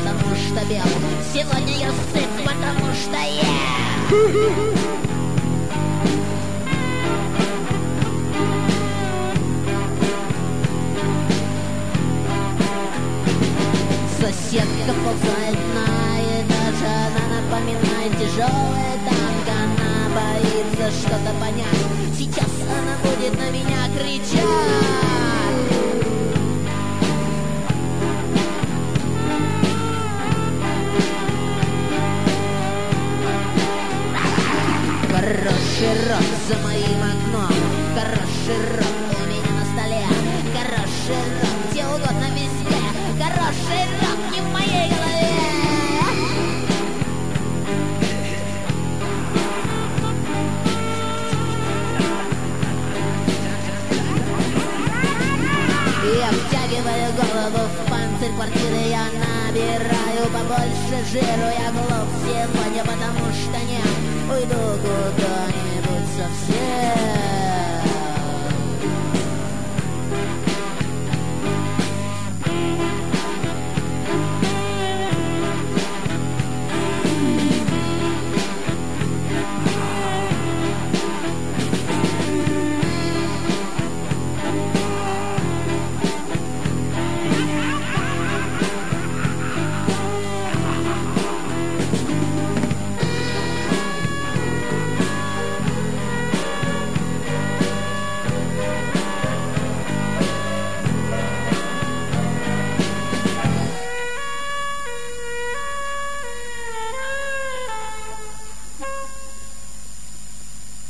потому что бел. Сегодня я сыт, потому что я. Соседка ползает на этаже, она напоминает тяжелый танк. Она боится что-то понять, сейчас она будет на меня кричать. Хороший рок за моим окном, хороший рок у меня на столе, хороший рок где угодно везде, хороший рок не в моей голове. Я втягиваю голову в панцирь квартиры, я набираю побольше жиру, я глуп сегодня, потому что не уйду куда-нибудь совсем.